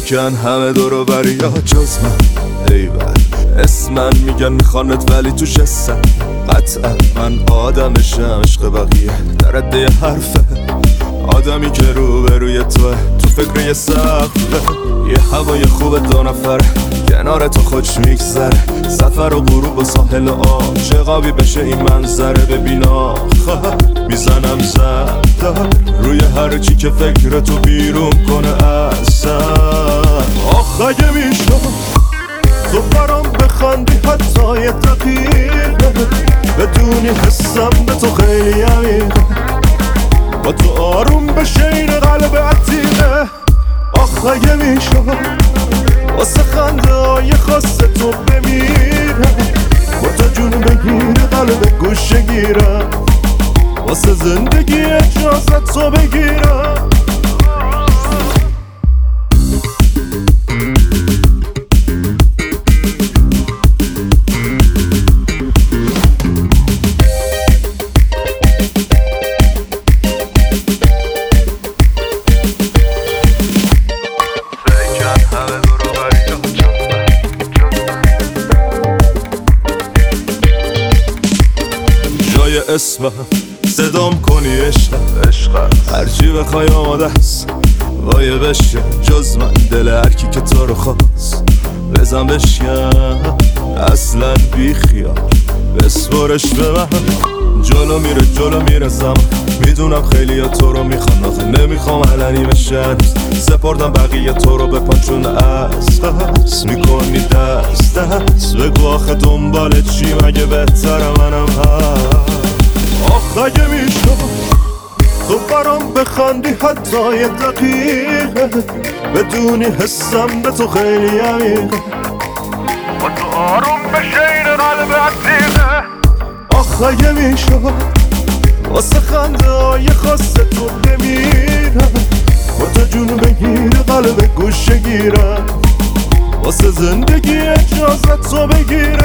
فیکن همه دورو بری ها جز من. ای بر اسمن میگن میخوانت ولی توش هستم. قطعا من آدمشم، عشق بقیه در عده حرفه. آدمی که روبروی توه، تو فکر یه سقفه. یه هوای خوب دو نفر کنار تو خوش میگذره. سفر و غروب و ساحل آب چقابی بشه این منظره. ببینا میزنم زدر روی هر چی که فکر تو بیرون کنه اصلا. آخ اگه میشد تو برام بخندی حتی یه دقیقه، بدونی حسم به تو خیلی عمیقه. با تو آروم بشه این قلب عتیقه. آخ اگه میشد واسه خنده های خاص تو بمیره. با تو جون بگیره قلب گوشه گیرم، واسه زندگی اجازت تو بگیرم. اسمم صدام کنی عشقم، هرچی بخوای آماده است وایه بشه. جز من دل هرکی که تو رو خواست بزن بشکن، اصلا بی خیال بسپرش به من. جلو میره زمان، میدونم خیلی ها تو رو میخوان، آخه نمیخوام علنی بشن. سپردم بقیه تو رو به پانچون از میکنی دست بگو آخه دنبال چی مگه بهتر منم هست. آخ اگه میشد تو برام بخندی حتی یه دقیقه، بدونی حسم به تو خیلی عمیقه. با تو آروم بشه این قلب عتیقه. آخ اگه میشد واسه خنده های خاص تو بمیرم. با تو جون بگیره قلب گوشه گیرم، واسه زندگی اجازت تو بگیرم.